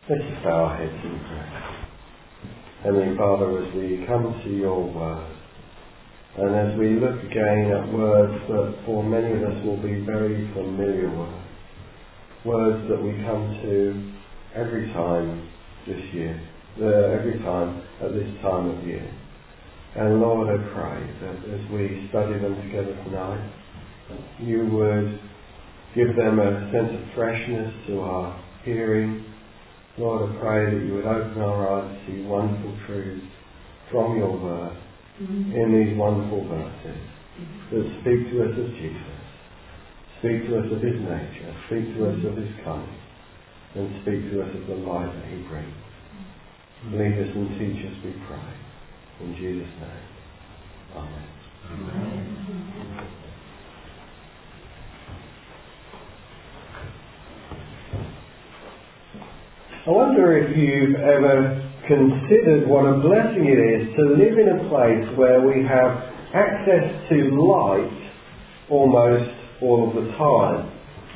Let's just bow our heads in prayer. Heavenly Father, as we come to your word, and as we look again at words that for many of us will be very familiar words that we come to every time this year, every time at this time of year. And Lord, I pray that as we study them together tonight, you would give them a sense of freshness to our hearing. Lord, I pray that you would open our eyes to see wonderful truths from your word in these wonderful verses that speak to us of Jesus, speak to us of his nature, speak to us of his coming, and speak to us of the life that he brings. Lead us and teach us, we pray. In Jesus' name. Amen. Amen. I wonder if you've ever considered what a blessing it is to live in a place where we have access to light almost all of the time.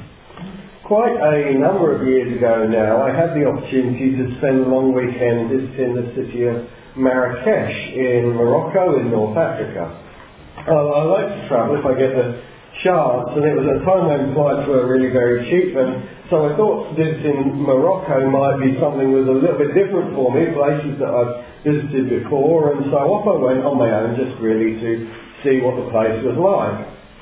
Quite a number of years ago now, I had the opportunity to spend a long weekend visiting the city of Marrakesh in Morocco in North Africa. I like to travel if I get the chance, and it was a time when flights were really very cheap, and so I thought visiting Morocco might be something that was a little bit different for me, places that I've visited before, and so off I went on my own just really to see what the place was like.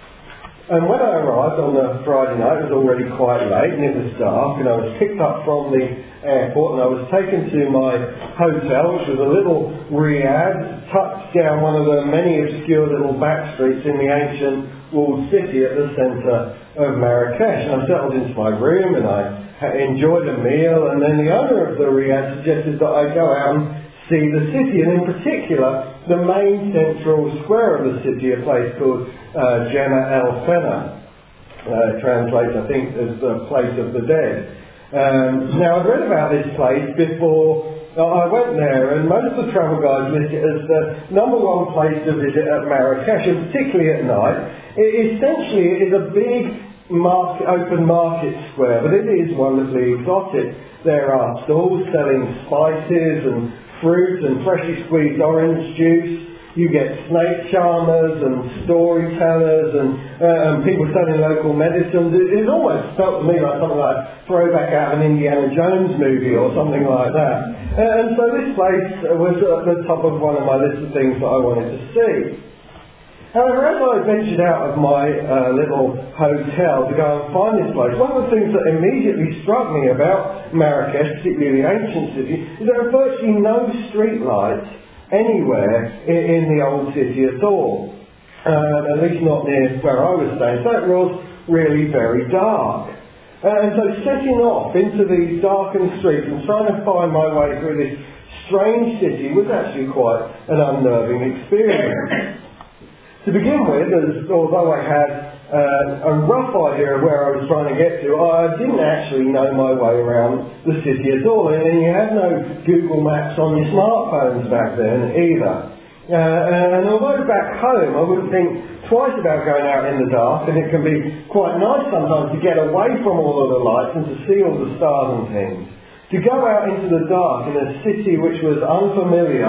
And when I arrived on the Friday night, it was already quite late and it was dark, and I was picked up from the airport and I was taken to my hotel, which was a little riad tucked down one of the many obscure little back streets in the ancient walled city at the centre of Marrakesh. And I settled into my room and I enjoyed a meal, and then the owner of the riad suggested that I go out and see the city, and in particular the main central square of the city, a place called Jama El Fena. Translates, I think, as the place of the dead. Now, I'd read about this place before I went there, and most of the travel guides list it as the number one place to visit at Marrakesh, and particularly at night. Essentially, it is a big open market square, but it is wonderfully exotic. There are stalls selling spices and fruit and freshly squeezed orange juice. You get snake charmers and storytellers and people selling local medicines. It almost felt to me like something like a throwback out of an Indiana Jones movie or something like that. And so this place was at the top of one of my list of things that I wanted to see. However, as I ventured out of my little hotel to go and find this place, one of the things that immediately struck me about Marrakesh, particularly the ancient city, is there are virtually no street lights anywhere in the old city at all. At least not near where I was staying. So it was really very dark. And so setting off into these darkened streets and trying to find my way through this strange city was actually quite an unnerving experience. To begin with, although I had a rough idea of where I was trying to get to, I didn't actually know my way around the city at all. And you had no Google Maps on your smartphones back then either. And although back home I wouldn't think twice about going out in the dark, and it can be quite nice sometimes to get away from all of the lights and to see all the stars and things, to go out into the dark in a city which was unfamiliar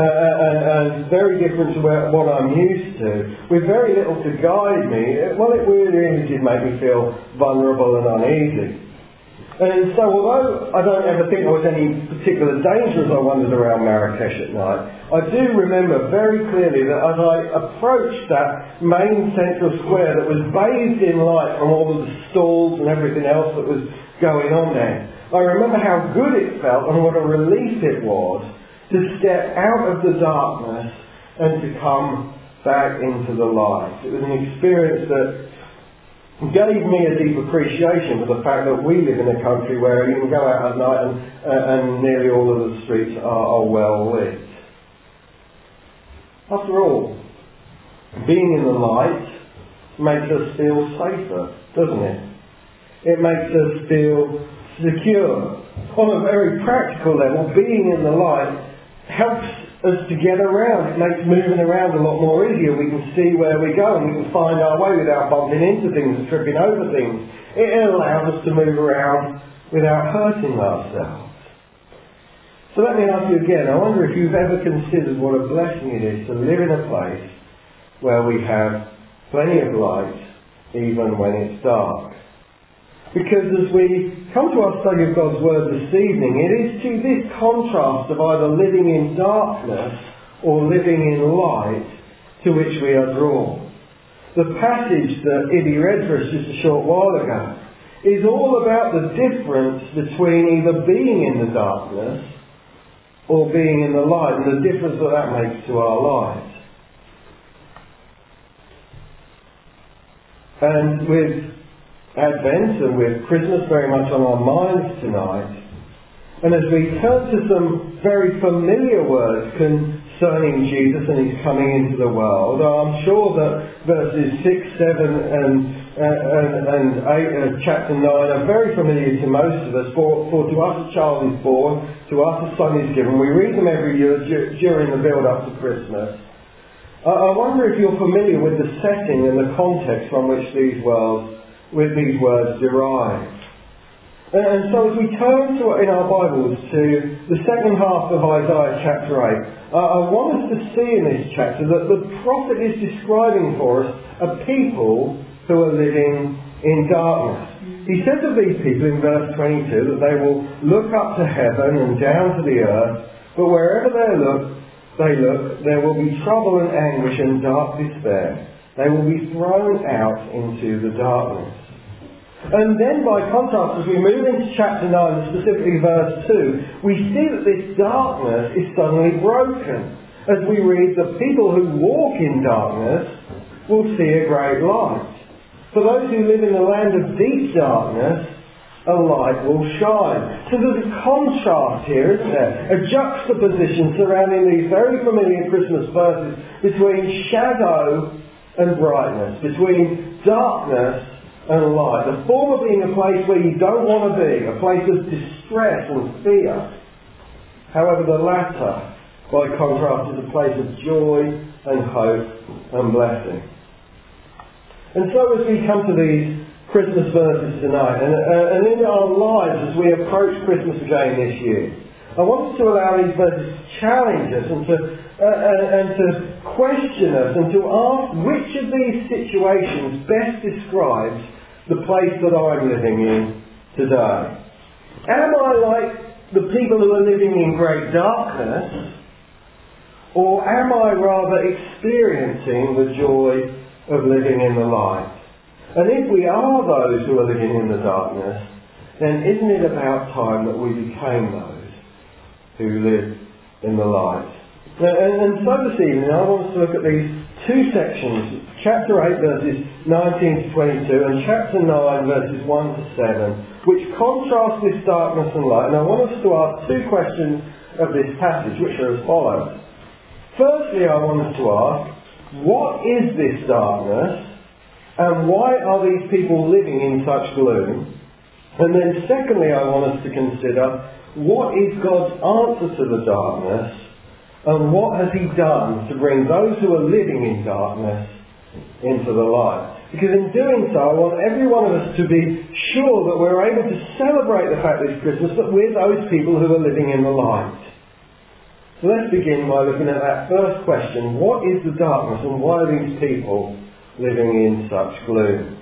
and very different to what I'm used to, with very little to guide me, well, it really did make me feel vulnerable and uneasy. And so although I don't ever think there was any particular danger as I wandered around Marrakesh at night, I do remember very clearly that as I approached that main central square that was bathed in light from all of the stalls and everything else that was going on there, I remember how good it felt and what a relief it was to step out of the darkness and to come back into the light. It was an experience that gave me a deep appreciation for the fact that we live in a country where you can go out at night and nearly all of the streets are well lit. After all, being in the light makes us feel safer, doesn't it? It makes us feel secure. On a very practical level, being in the light helps us to get around. It makes moving around a lot more easier. We can see where we go and we can find our way without bumping into things and tripping over things. It allows us to move around without hurting ourselves. So let me ask you again, I wonder if you've ever considered what a blessing it is to live in a place where we have plenty of light even when it's dark. Because as we come to our study of God's Word this evening, it is to this contrast of either living in darkness or living in light to which we are drawn. The passage that Ibby read for us just a short while ago is all about the difference between either being in the darkness or being in the light, and the difference that makes to our lives. And with Advent and with Christmas very much on our minds tonight, and as we turn to some very familiar words concerning Jesus and his coming into the world, I'm sure that verses 6, 7 and 8 chapter 9 are very familiar to most of us. For to us a child is born, to us a son is given. We read them every year during the build-up to Christmas. I wonder if you're familiar with the setting and the context from which these words derive. And so as we turn in our Bibles to the second half of Isaiah chapter 8, I want us to see in this chapter that the prophet is describing for us a people who are living in darkness. He says of these people in verse 22 that they will look up to heaven and down to the earth, but wherever they look, there will be trouble and anguish and dark despair. They will be thrown out into the darkness. And then by contrast, as we move into chapter 9, specifically verse 2, we see that this darkness is suddenly broken. As we read, the people who walk in darkness will see a great light. For those who live in the land of deep darkness, a light will shine. So there's a contrast here, isn't there? A juxtaposition surrounding these very familiar Christmas verses between shadow and brightness, between darkness and light. The former being a place where you don't want to be, a place of distress and fear. However, the latter, by contrast, is a place of joy and hope and blessing. And so as we come to these Christmas verses tonight, and in our lives as we approach Christmas again this year, I want us to allow these verses to challenge us and to question us and to ask which of these situations best describes the place that I'm living in today. Am I like the people who are living in great darkness, or am I rather experiencing the joy of living in the light? And if we are those who are living in the darkness, then isn't it about time that we became those who live in the light? And so this evening I want us to look at these two sections, chapter 8 verses 19 to 22 and chapter 9 verses 1 to 7, which contrast this darkness and light. And I want us to ask two questions of this passage, which are as follows. Firstly, I want us to ask, what is this darkness? And why are these people living in such gloom? And then secondly, I want us to consider, what is God's answer to the darkness? And what has he done to bring those who are living in darkness into the light? Because in doing so, I want every one of us to be sure that we're able to celebrate the fact this Christmas that we're those people who are living in the light. So let's begin by looking at that first question. What is the darkness and why are these people living in such gloom?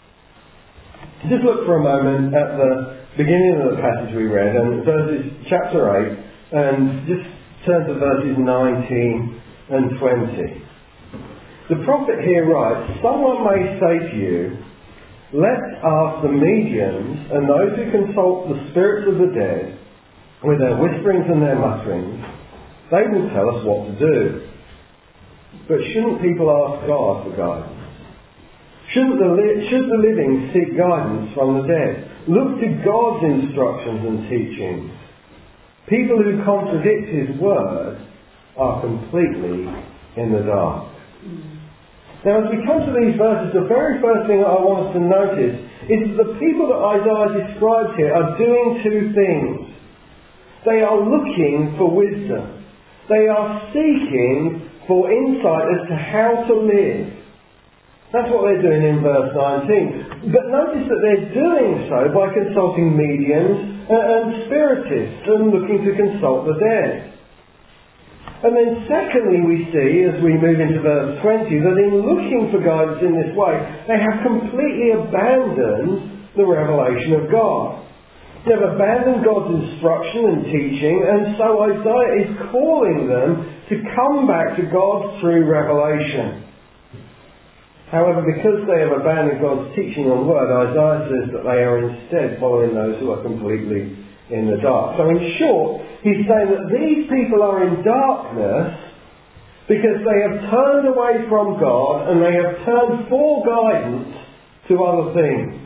Just look for a moment at the beginning of the passage we read, and verses chapter 8, and just turn to verses 19 and 20. The prophet here writes, "Someone may say to you, let's ask the mediums and those who consult the spirits of the dead with their whisperings and their mutterings. They will tell us what to do. But shouldn't people ask God for guidance? Should the living seek guidance from the dead? Look to God's instructions and teachings. People who contradict his word are completely in the dark." Now, as we come to these verses, the very first thing that I want us to notice is that the people that Isaiah describes here are doing two things. They are looking for wisdom. They are seeking for insight as to how to live. That's what they're doing in verse 19. But notice that they're doing so by consulting mediums and spiritists and looking to consult the dead. And then secondly we see, as we move into verse 20, that in looking for guidance in this way, they have completely abandoned the revelation of God. They've abandoned God's instruction and teaching, and so Isaiah is calling them to come back to God through revelation. However, because they have abandoned God's teaching on word, Isaiah says that they are instead following those who are completely in the dark. So in short, he's saying that these people are in darkness because they have turned away from God and they have turned for guidance to other things.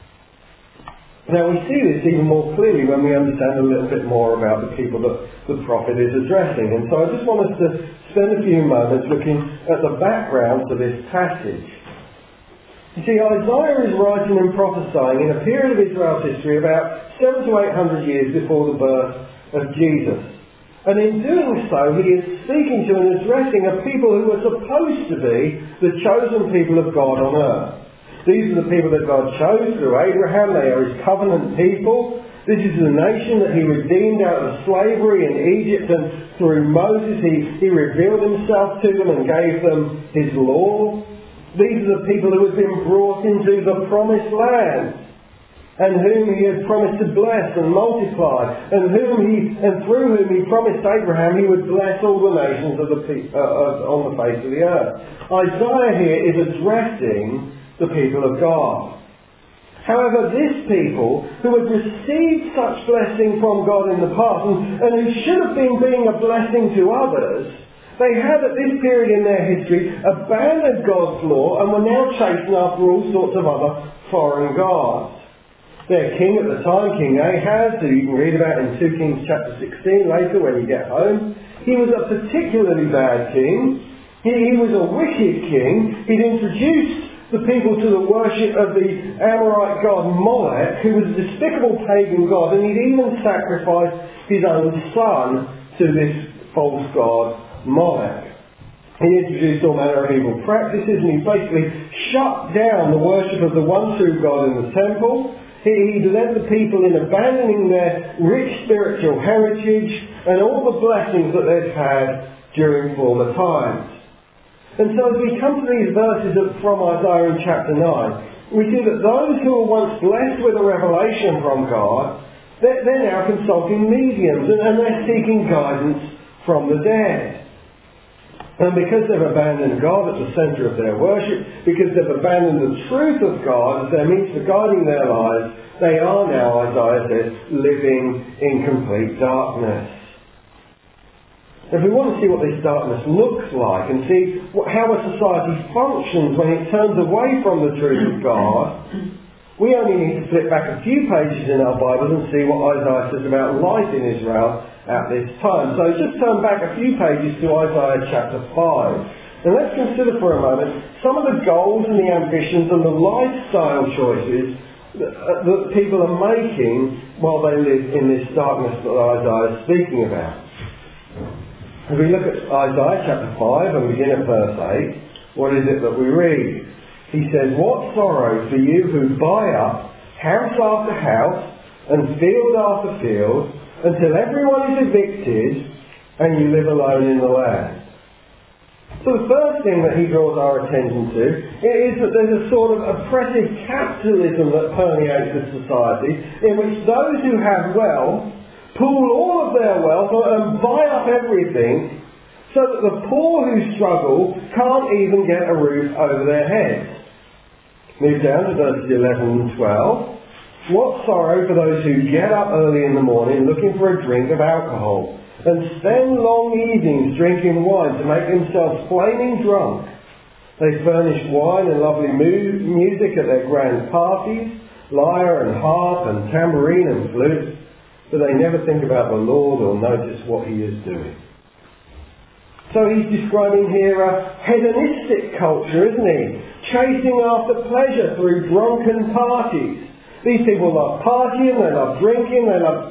Now we see this even more clearly when we understand a little bit more about the people that the prophet is addressing. And so I just want us to spend a few moments looking at the background to this passage. You see, Isaiah is writing and prophesying in a period of Israel's history about 700 to 800 years before the birth of Jesus. And in doing so, he is speaking to and addressing a people who are supposed to be the chosen people of God on earth. These are the people that God chose through Abraham. They are his covenant people. This is the nation that he redeemed out of slavery in Egypt, and through Moses he revealed himself to them and gave them his law. These are the people who have been brought into the promised land, and whom he had promised to bless and multiply, and through whom he promised Abraham he would bless all the nations of on the face of the earth. Isaiah here is addressing the people of God. However, this people, who had received such blessing from God in the past, and who should have been being a blessing to others, they had at this period in their history abandoned God's law and were now chasing after all sorts of other foreign gods. Their king at the time, King Ahaz, who you can read about in 2 Kings chapter 16 later when you get home, he was a particularly bad king. He was a wicked king. He'd introduced the people to the worship of the Amorite god Molech, who was a despicable pagan god, and he'd even sacrificed his own son to this false god Molech. He introduced all manner of evil practices, and he basically shut down the worship of the one true God in the temple. He led the people in abandoning their rich spiritual heritage and all the blessings that they'd had during former times. And so as we come to these verses from Isaiah in chapter 9, we see that those who were once blessed with a revelation from God, they're now consulting mediums and they're seeking guidance from the dead. And because they've abandoned God at the centre of their worship, because they've abandoned the truth of God as their means for guiding their lives, they are now, Isaiah says, living in complete darkness. If we want to see what this darkness looks like and see how a society functions when it turns away from the truth of God, we only need to flip back a few pages in our Bibles and see what Isaiah says about life in Israel at this time. So just turn back a few pages to Isaiah chapter 5. And let's consider for a moment some of the goals and the ambitions and the lifestyle choices that people are making while they live in this darkness that Isaiah is speaking about. If we look at Isaiah chapter 5 and begin at verse 8, what is it that we read? He says, "What sorrow for you who buy up house after house and field after field until everyone is evicted and you live alone in the land." So the first thing that he draws our attention to is that there's a sort of oppressive capitalism that permeates the society in which those who have wealth pool all of their wealth and buy up everything so that the poor who struggle can't even get a roof over their heads. Move down to verses 11 and 12. "What sorrow for those who get up early in the morning looking for a drink of alcohol and spend long evenings drinking wine to make themselves flaming drunk. They furnish wine and lovely music at their grand parties, lyre and harp and tambourine and flute, but they never think about the Lord or notice what he is doing." So he's describing here a hedonistic culture, isn't he? Chasing after pleasure through drunken parties. These people love partying, they love drinking, they love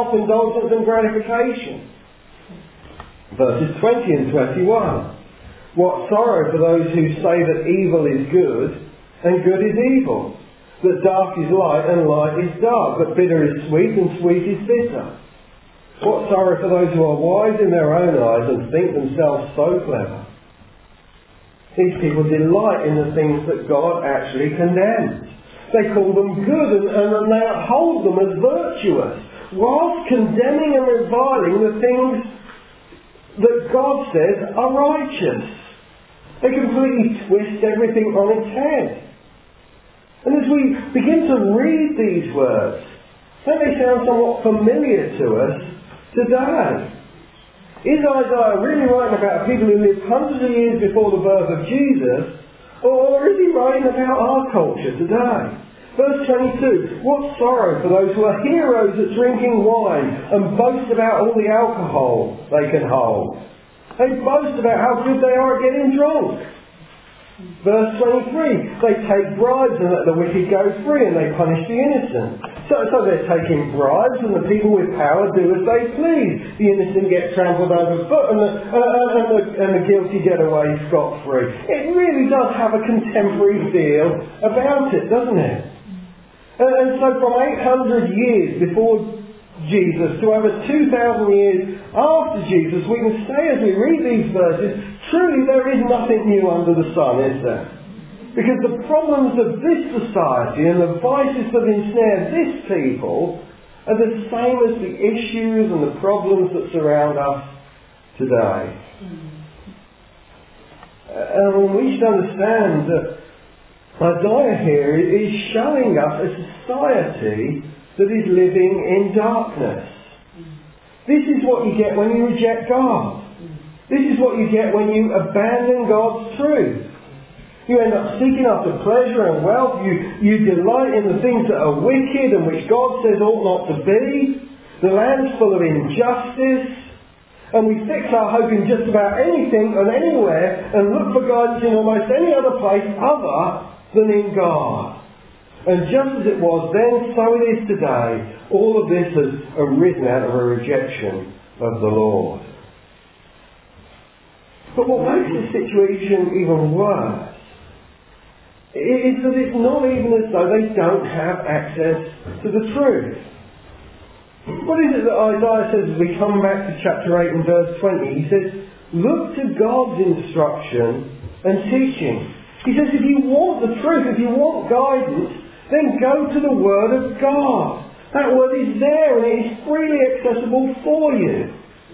self-indulgence and gratification. Verses 20 and 21. What sorrow for those who say that evil is good and good is evil, that dark is light and light is dark, that bitter is sweet and sweet is bitter. What sorrow for those who are wise in their own eyes and think themselves so clever. These people delight in the things that God actually condemns. They call them good and they uphold them as virtuous, whilst condemning and reviling the things that God says are righteous. They completely twist everything on its head. And as we begin to read these words, don't they sound somewhat familiar to us today? Is Isaiah really writing about people who lived hundreds of years before the birth of Jesus, or is he writing about our culture today? Verse 22, what sorrow for those who are heroes at drinking wine and boast about all the alcohol they can hold. They boast about how good they are at getting drunk. Verse 23, they take bribes and let the wicked go free and they punish the innocent. So they're taking bribes and the people with power do as they please. The innocent get trampled underfoot and the guilty get away scot-free. It really does have a contemporary feel about it, doesn't it? And so from 800 years before Jesus to over 2,000 years after Jesus, we can say as we read these verses, truly there is nothing new under the sun, is there? Because the problems of this society and the vices that ensnare this people are the same as the issues and the problems that surround us today. And we should understand that Isaiah here is showing us a society that is living in darkness. This is what you get when you reject God. This is what you get when you abandon God's truth. You end up seeking after pleasure and wealth. You delight in the things that are wicked and which God says ought not to be. The land's full of injustice. And we fix our hope in just about anything and anywhere and look for guidance in almost any other place other than in God. And just as it was then, so it is today. All of this has arisen out of a rejection of the Lord. But what makes the situation even worse is that it's not even as though they don't have access to the truth. What is it that Isaiah says as we come back to chapter 8 and verse 20? He says, look to God's instruction and teaching. He says, if you want the truth, if you want guidance, then go to the Word of God. That Word is there and it is freely accessible for you.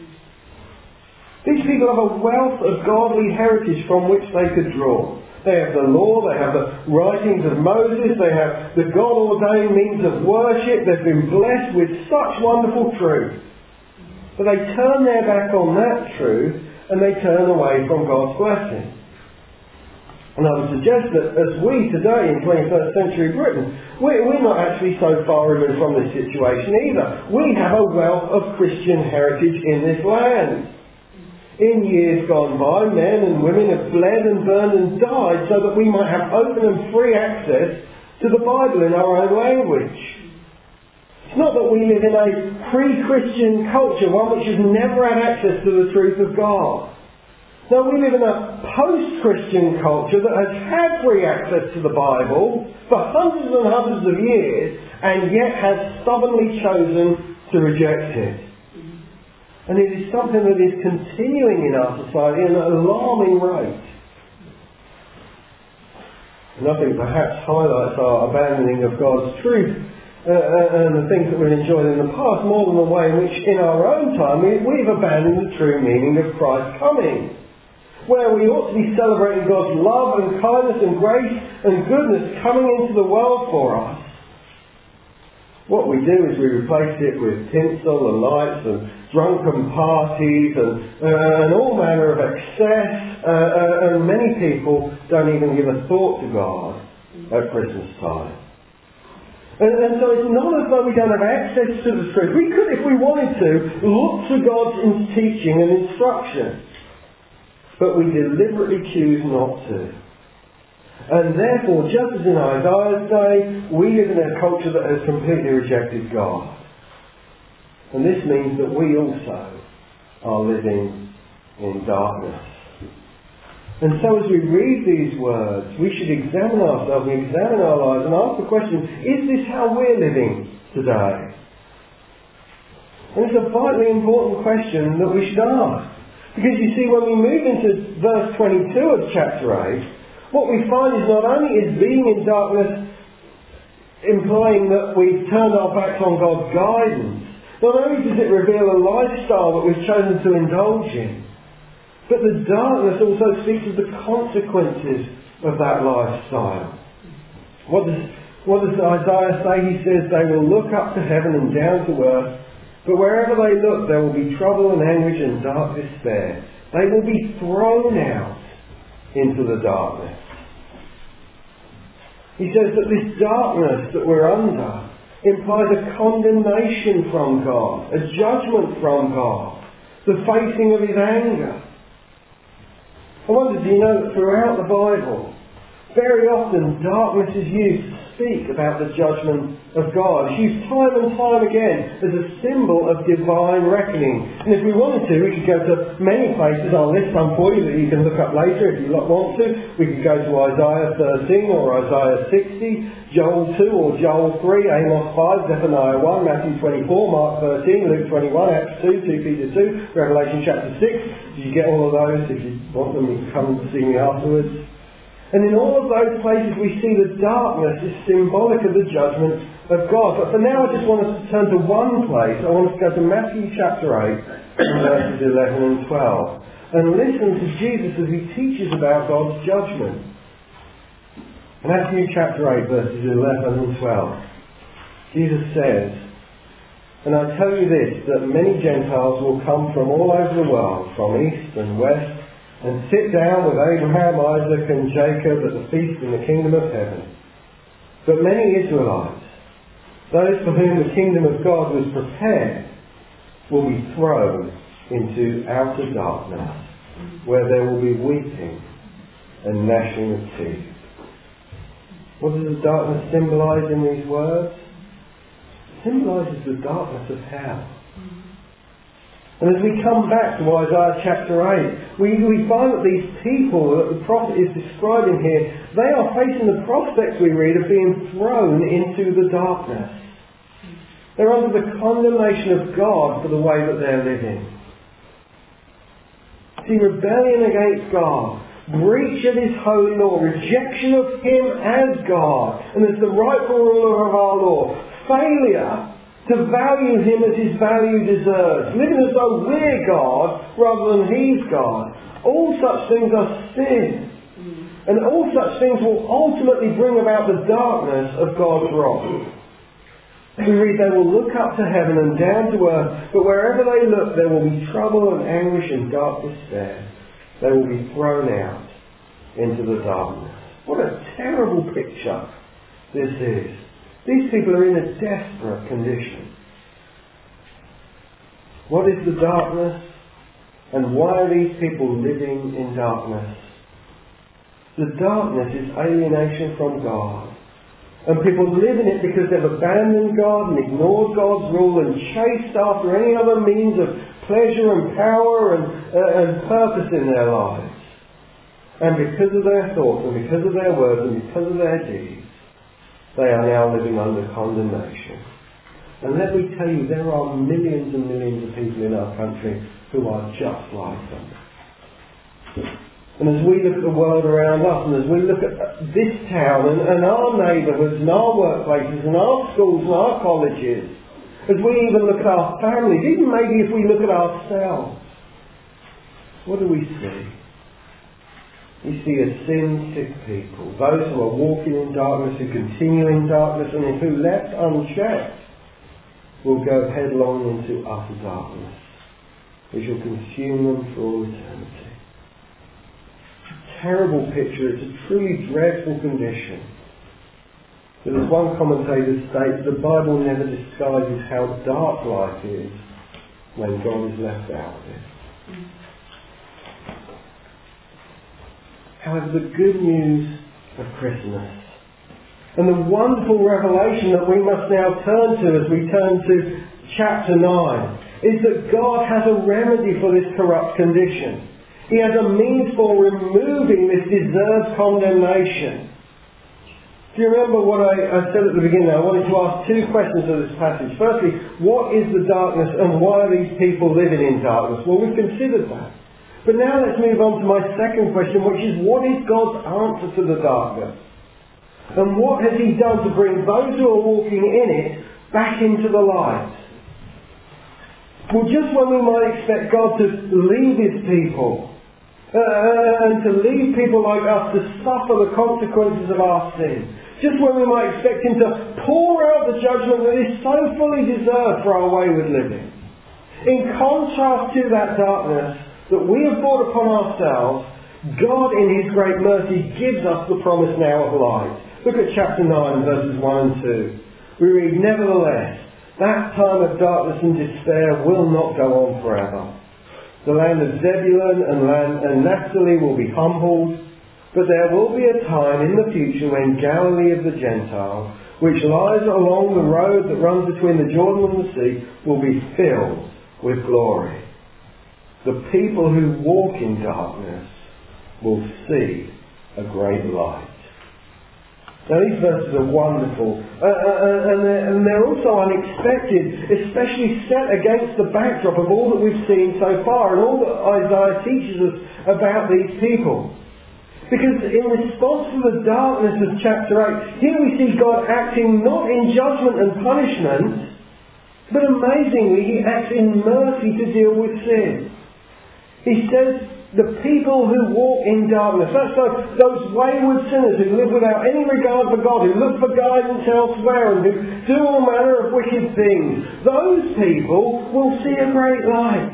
These people have a wealth of godly heritage from which they could draw. They have the law, they have the writings of Moses, they have the God-ordained means of worship. They've been blessed with such wonderful truth. But they turn their back on that truth and they turn away from God's blessing. And I would suggest that as we today in 21st century Britain, we're not actually so far removed from this situation either. We have a wealth of Christian heritage in this land. In years gone by, men and women have bled and burned and died so that we might have open and free access to the Bible in our own language. It's not that we live in a pre-Christian culture, one which has never had access to the truth of God. No, we live in a post-Christian culture that has had free access to the Bible for hundreds and hundreds of years and yet has stubbornly chosen to reject it. And it is something that is continuing in our society at an alarming rate. Nothing perhaps highlights our abandoning of God's truth and the things that we've enjoyed in the past more than the way in which in our own time we've abandoned the true meaning of Christ's coming. Where we ought to be celebrating God's love and kindness and grace and goodness coming into the world for us. What we do is we replace it with tinsel and lights and drunken parties and all manner of excess, and many people don't even give a thought to God at Christmas time. And so it's not as though we don't have access to the truth. We could, if we wanted to, look to God's teaching and instruction, but we deliberately choose not to. And therefore, just as in Isaiah's day, we live in a culture that has completely rejected God. And this means that we also are living in darkness. And so as we read these words, we should examine ourselves and examine our lives and ask the question, is this how we're living today? And it's a vitally important question that we should ask. Because you see, when we move into verse 22 of chapter 8, what we find is not only is being in darkness implying that we've turned our backs on God's guidance, not only does it reveal a lifestyle that we've chosen to indulge in, but the darkness also speaks of the consequences of that lifestyle. What does Isaiah say? He says, they will look up to heaven and down to earth, but wherever they look there will be trouble and anguish and dark despair. They will be thrown out into the darkness. He says that this darkness that we're under implies a condemnation from God, a judgment from God, the facing of His anger. I wonder, do you know that throughout the Bible, very often darkness is used to speak about the judgment of God. It's used time and time again as a symbol of divine reckoning. And if we wanted to, we could go to many places. I'll list some for you that you can look up later if you want to. We could go to Isaiah 13 or Isaiah 60, Joel 2 or Joel 3, Amos 5, Zephaniah 1, Matthew 24, Mark 13, Luke 21, Acts 2, 2 Peter 2, Revelation chapter 6. Did you get all of those? If you want them, you can come and see me afterwards. And in all of those places we see the darkness is symbolic of the judgment of God. But for now I just want us to turn to one place. I want us to go to Matthew chapter 8 and verses 11 and 12 and listen to Jesus as He teaches about God's judgment. Matthew chapter 8 verses 11 and 12. Jesus says, and I tell you this, that many Gentiles will come from all over the world, from east and west, and sit down with Abraham, Isaac and Jacob at the feast in the kingdom of heaven. But many Israelites, those for whom the kingdom of God was prepared, will be thrown into outer darkness, where there will be weeping and gnashing of teeth. What does the darkness symbolise in these words? It symbolises the darkness of hell. And as we come back to Isaiah chapter 8, we find that these people that the prophet is describing here, they are facing the prospects, we read, of being thrown into the darkness. They're under the condemnation of God for the way that they're living. See, rebellion against God, breach of His holy law, rejection of Him as God and as the rightful ruler of our law, failure to value Him as His value deserves, living as though we're God rather than He's God. All such things are sin. And all such things will ultimately bring about the darkness of God's wrath. We read, they will look up to heaven and down to earth, but wherever they look there will be trouble and anguish and dark despair. They will be thrown out into the darkness. What a terrible picture this is. These people are in a desperate condition. What is the darkness? And why are these people living in darkness? The darkness is alienation from God. And people live in it because they've abandoned God and ignored God's rule and chased after any other means of pleasure and power and purpose in their lives. And because of their thoughts and because of their words and because of their deeds, they are now living under condemnation. And let me tell you, there are millions and millions of people in our country who are just like them. And as we look at the world around us, and as we look at this town and our neighbourhoods and our workplaces and our schools and our colleges, as we even look at our families, even maybe if we look at ourselves, what do we see? We see a sin-sick people, those who are walking in darkness, who continue in darkness, and who, left unchecked, will go headlong into utter darkness, which will consume them for all eternity. It's a terrible picture. It's a truly dreadful condition. But as one commentator states, the Bible never disguises how dark life is when God is left out of it. However, the good news of Christmas and the wonderful revelation that we must now turn to as we turn to chapter 9 is that God has a remedy for this corrupt condition. He has a means for removing this deserved condemnation. Do you remember what I said at the beginning? I wanted to ask two questions of this passage. Firstly, what is the darkness and why are these people living in darkness? Well, we've considered that. But now let's move on to my second question, which is, what is God's answer to the darkness? And what has He done to bring those who are walking in it back into the light? Well, just when we might expect God to leave His people, and to leave people like us to suffer the consequences of our sin, just when we might expect Him to pour out the judgment that is so fully deserved for our wayward living. In contrast to that darkness that we have brought upon ourselves, God in His great mercy gives us the promise now of light. Look at chapter 9, verses 1 and 2. We read, "Nevertheless, that time of darkness and despair will not go on forever. The land of Zebulun and Naphtali will be humbled, but there will be a time in the future when Galilee of the Gentiles, which lies along the road that runs between the Jordan and the sea, will be filled with glory. The people who walk in darkness will see a great light." Now these verses are wonderful, and they're also unexpected, especially set against the backdrop of all that we've seen so far and all that Isaiah teaches us about these people. Because in response to the darkness of chapter 8, here we see God acting not in judgment and punishment, but amazingly He acts in mercy to deal with sin. He says, the people who walk in darkness, that's those wayward sinners who live without any regard for God, who look for guidance elsewhere and who do all manner of wicked things, those people will see a great light.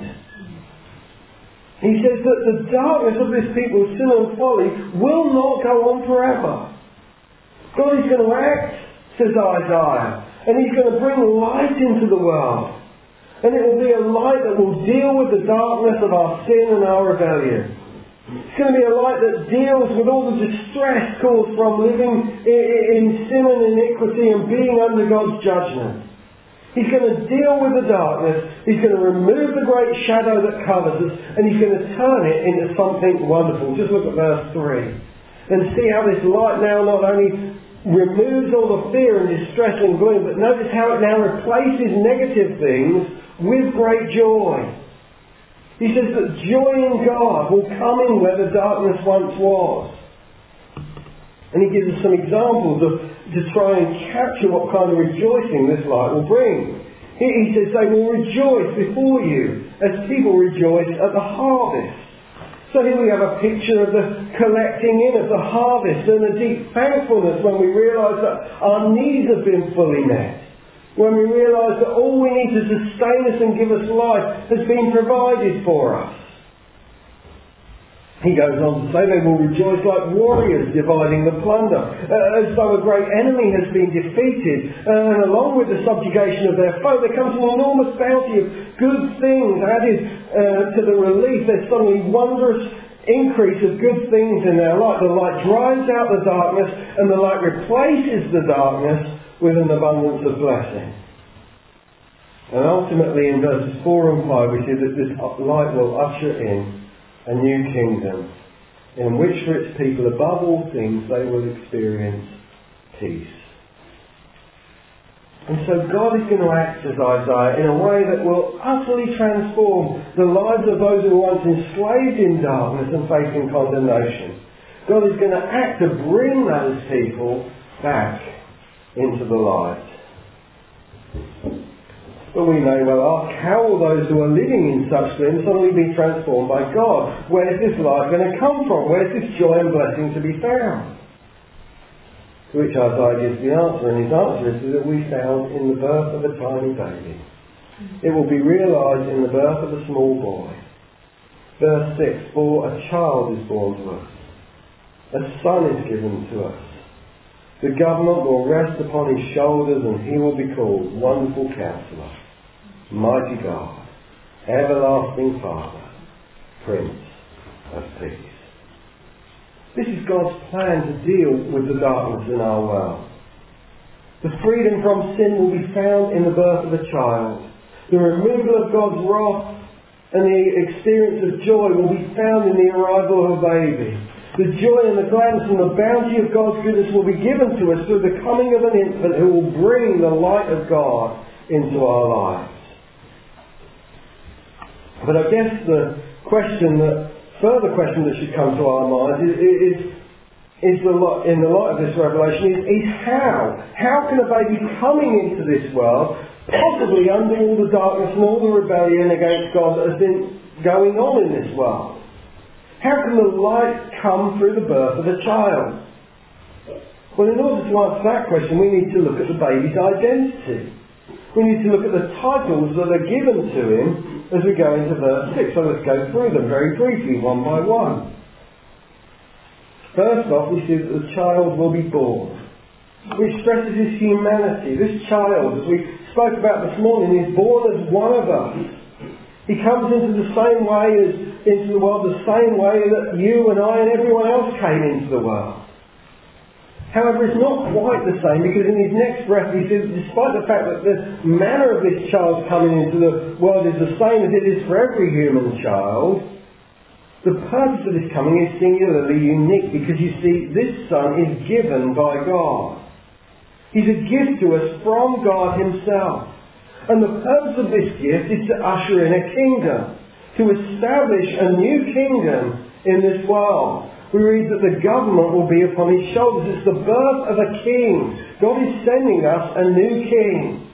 He says that the darkness of this people's sin and folly will not go on forever. God is going to act, says Isaiah, and He's going to bring light into the world. And it will be a light that will deal with the darkness of our sin and our rebellion. It's going to be a light that deals with all the distress caused from living in sin and iniquity and being under God's judgment. He's going to deal with the darkness, He's going to remove the great shadow that covers us, and He's going to turn it into something wonderful. Just look at verse 3 and see how this light now not only removes all the fear and distress and gloom, but notice how it now replaces negative things with great joy. He says that joy in God will come in where the darkness once was. And he gives us some examples to try and capture what kind of rejoicing this light will bring. He says they will rejoice before you as people rejoice at the harvest. So here we have a picture of the collecting in of the harvest and a deep thankfulness when we realise that our needs have been fully met. When we realise that all we need to sustain us and give us life has been provided for us. He goes on to say they will rejoice like warriors dividing the plunder, as though a great enemy has been defeated. And along with the subjugation of their foe, there comes an enormous bounty of good things added to the relief. There's suddenly wondrous increase of good things in their life. The light drives out the darkness, and the light replaces the darkness with an abundance of blessing. And ultimately in verses 4 and 5 we see that this light will usher in a new kingdom in which for its people above all things they will experience peace. And so God is going to act, says Isaiah, in a way that will utterly transform the lives of those who were once enslaved in darkness and facing condemnation. God is going to act to bring those people back into the light. But we may well ask, how will those who are living in such sin suddenly be transformed by God? Where is this light going to come from? Where is this joy and blessing to be found? To which Isaiah gives the answer, and his answer is that we found in the birth of a tiny baby. It will be realised in the birth of a small boy. Verse 6, for a child is born to us, a son is given to us. The government will rest upon his shoulders, and he will be called Wonderful Counselor, Mighty God, Everlasting Father, Prince of Peace. This is God's plan to deal with the darkness in our world. The freedom from sin will be found in the birth of a child. The removal of God's wrath and the experience of joy will be found in the arrival of a baby. The joy and the gladness and the bounty of God's goodness will be given to us through the coming of an infant who will bring the light of God into our lives. But I guess the further question that should come to our minds is in the light of this revelation is how? How can a baby coming into this world, possibly under all the darkness and all the rebellion against God that has been going on in this world, how can the light come through the birth of a child? Well, in order to answer that question, we need to look at the baby's identity. We need to look at the titles that are given to him as we go into verse 6. So let's go through them very briefly, one by one. First off, we see that the child will be born, which stresses his humanity. This child, as we spoke about this morning, is born as one of us. He comes into the world the same way that you and I and everyone else came into the world. However, it's not quite the same, because in his next breath he says, despite the fact that the manner of this child coming into the world is the same as it is for every human child, the purpose of his coming is singularly unique, because you see, this son is given by God. He's a gift to us from God himself. And the purpose of this gift is to usher in a kingdom, to establish a new kingdom in this world. We read that the government will be upon his shoulders. It's the birth of a king. God is sending us a new king.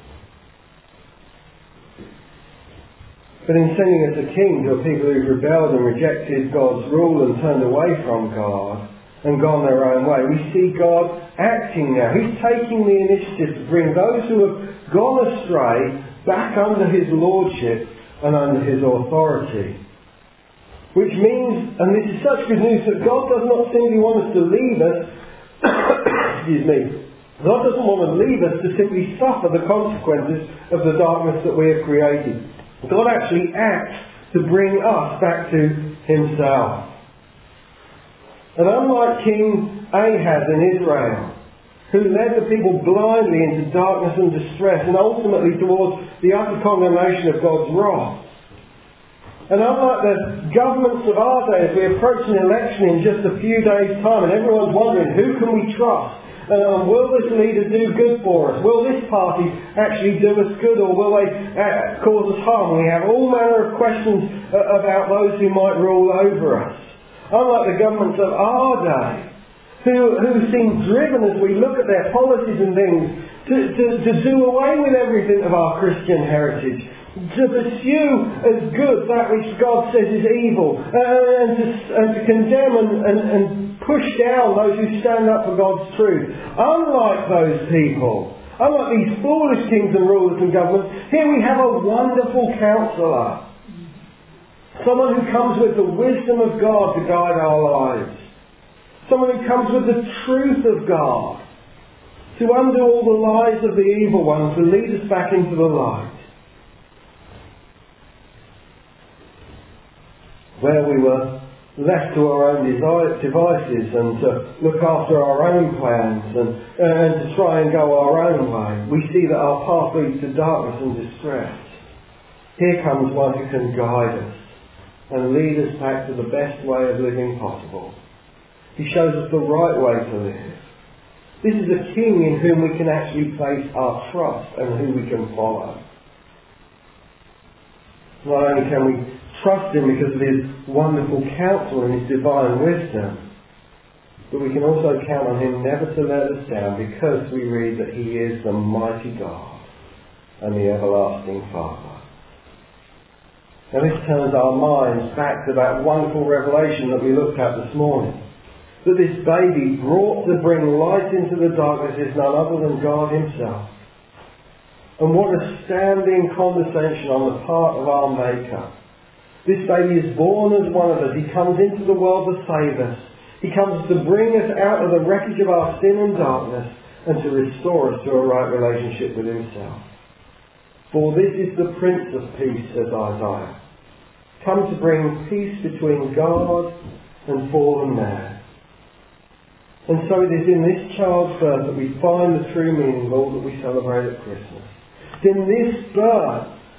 But in sending us a king to a people who've rebelled and rejected God's rule and turned away from God and gone their own way, we see God acting now. He's taking the initiative to bring those who have gone astray back under his lordship and under his authority. Which means, and this is such good news, that God does not simply want us to leave us, excuse me, God doesn't want to leave us to simply suffer the consequences of the darkness that we have created. God actually acts to bring us back to himself. And unlike King Ahaz in Israel, who led the people blindly into darkness and distress and ultimately towards the utter condemnation of God's wrath, and unlike the governments of our day, as we approach an election in just a few days' time and everyone's wondering, who can we trust? Will this leader do good for us? Will this party actually do us good, or will they cause us harm? We have all manner of questions about those who might rule over us. Unlike the governments of our day, who seem driven, as we look at their policies and things, to do away with everything of our Christian heritage, to pursue as good that which God says is evil, and to condemn and push down those who stand up for God's truth. Unlike those people, unlike these foolish kings and rulers and governments, here we have a wonderful counsellor. Someone who comes with the wisdom of God to guide our lives. Someone who comes with the truth of God to undo all the lies of the evil one, to lead us back into the light. Where we were left to our own devices and to look after our own plans and to try and go our own way, we see that our path leads to darkness and distress. Here comes one who can guide us and lead us back to the best way of living possible. He shows us the right way to live. This is a king in whom we can actually place our trust and who we can follow. Not only can we trust him because of his wonderful counsel and his divine wisdom, but we can also count on him never to let us down, because we read that he is the mighty God and the everlasting Father. Now this turns our minds back to that wonderful revelation that we looked at this morning. That this baby brought to bring light into the darkness is none other than God himself. And what astounding condescension on the part of our Maker. This baby is born as one of us. He comes into the world to save us. He comes to bring us out of the wreckage of our sin and darkness and to restore us to a right relationship with himself. For this is the Prince of Peace, says Isaiah, come to bring peace between God and fallen man. And so it is in this child's birth that we find the true meaning of all that we celebrate at Christmas. It's in this birth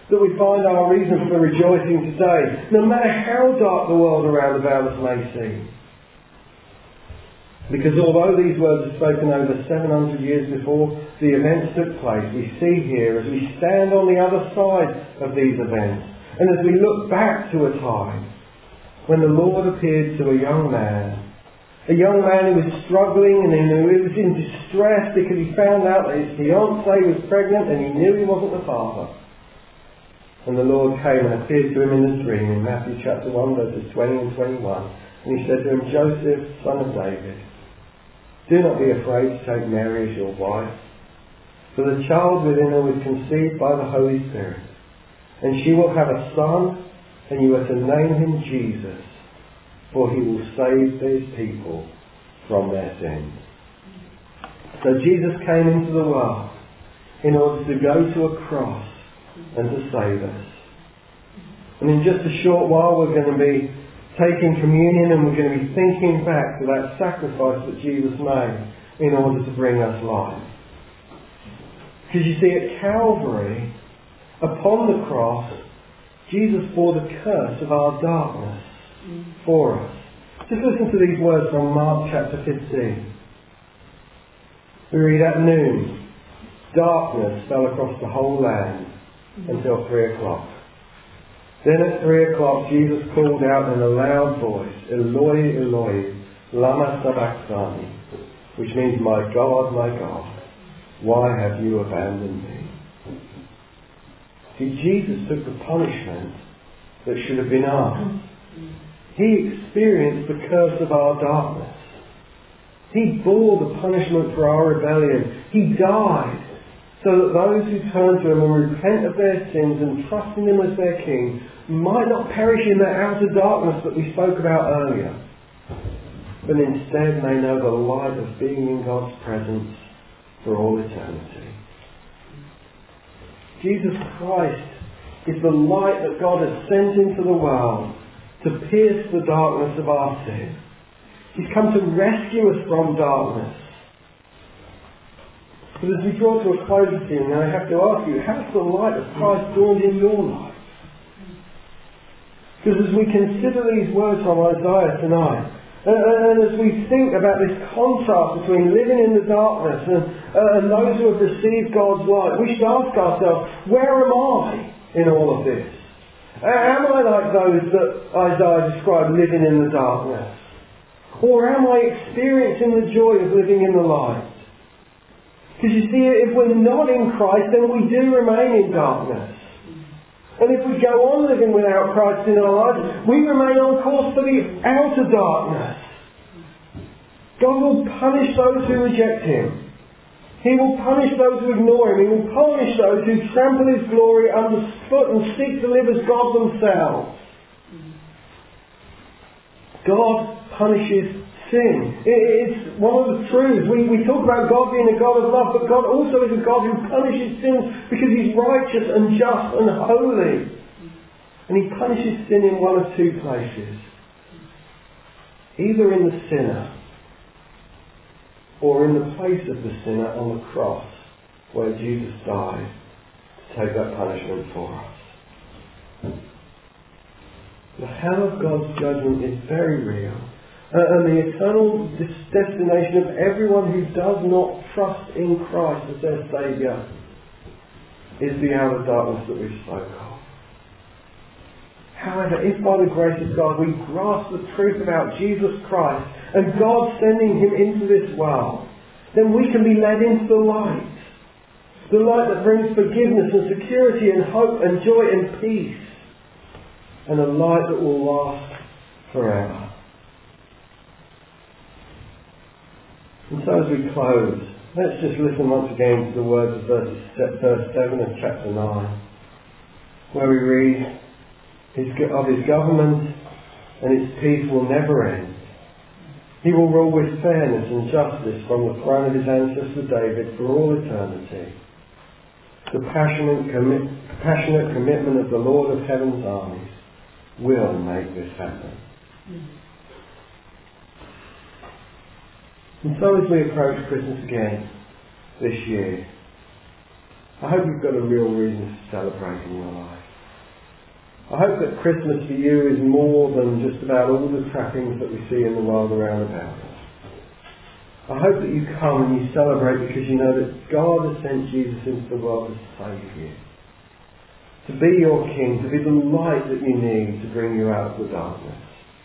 that we find our reason for rejoicing today, no matter how dark the world around about us may seem. Because although these words are spoken over 700 years before the events took place, we see here as we stand on the other side of these events, and as we look back to a time when the Lord appeared to a young man who was struggling and he was in distress because he found out that his fiancée was pregnant and he knew he wasn't the father. And the Lord came and appeared to him in a dream in Matthew chapter 1 verses 20 and 21. And he said to him, Joseph, son of David, do not be afraid to take Mary as your wife, for the child within her was conceived by the Holy Spirit. And she will have a son, and you are to name him Jesus, for he will save his people from their sins. So Jesus came into the world in order to go to a cross and to save us. And in just a short while we're going to be taking communion and we're going to be thinking back to that sacrifice that Jesus made in order to bring us life. Because you see, at Calvary, upon the cross, Jesus bore the curse of our darkness for us. Just listen to these words from Mark chapter 15. We read, at noon, darkness fell across the whole land until 3 o'clock. Then at 3 o'clock Jesus called out in a loud voice, Eloi, Eloi, lama sabachthani, which means, my God, why have you abandoned me? See, Jesus took the punishment that should have been ours. He experienced the curse of our darkness. He bore the punishment for our rebellion. He died so that those who turn to Him and repent of their sins and trust in Him as their King might not perish in that outer darkness that we spoke about earlier, but instead may know the light of being in God's presence for all eternity. Jesus Christ is the light that God has sent into the world to pierce the darkness of our sin. He's come to rescue us from darkness. But as we draw to a close this evening, I have to ask you, how's the light of Christ dawned in your life? Because as we consider these words from Isaiah tonight, and as we think about this contrast between living in the darkness and those who have received God's light, we should ask ourselves, where am I in all of this? Am I like those that Isaiah described living in the darkness? Or am I experiencing the joy of living in the light? Because you see, if we're not in Christ, then we do remain in darkness. And if we go on living without Christ in our lives, we remain on course for the outer darkness. God will punish those who reject Him. He will punish those who ignore Him. He will punish those who trample His glory underfoot and seek to live as God themselves. God punishes sin. It's one of the truths. We talk about God being a God of love, but God also is a God who punishes sins because He's righteous and just and holy. And He punishes sin in one of two places. Either in the sinner or in the place of the sinner on the cross where Jesus died to take that punishment for us. The hell of God's judgment is very real. And the eternal destination of everyone who does not trust in Christ as their Saviour is the outer darkness that we spoke of. However, if by the grace of God we grasp the truth about Jesus Christ and God sending Him into this world, then we can be led into the light. The light that brings forgiveness and security and hope and joy and peace. And a light that will last forever. And so as we close, let's just listen once again to the words of verse 7 of chapter 9, where we read of His government and its peace will never end. He will rule with fairness and justice from the throne of His ancestor David for all eternity. The passionate commitment of the Lord of heaven's armies will make this happen. And so as we approach Christmas again this year, I hope you've got a real reason to celebrate in your life. I hope that Christmas for you is more than just about all the trappings that we see in the world around about us. I hope that you come and you celebrate because you know that God has sent Jesus into the world to save you. To be your King, to be the light that you need to bring you out of the darkness.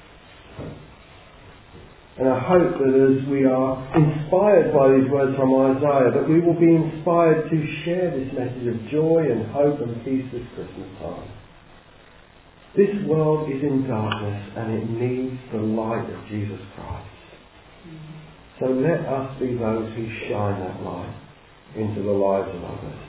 And I hope that as we are inspired by these words from Isaiah, that we will be inspired to share this message of joy and hope and peace this Christmas time. This world is in darkness and it needs the light of Jesus Christ. So let us be those who shine that light into the lives of others.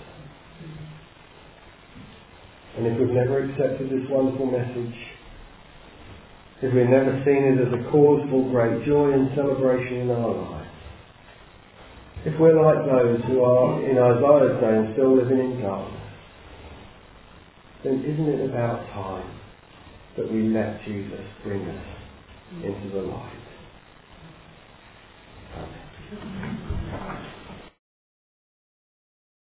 And if we've never accepted this wonderful message, if we've never seen it as a cause for great joy and celebration in our lives, if we're like those who are in Isaiah's day and still living in darkness, then isn't it about time that we let Jesus bring us into the light? Amen.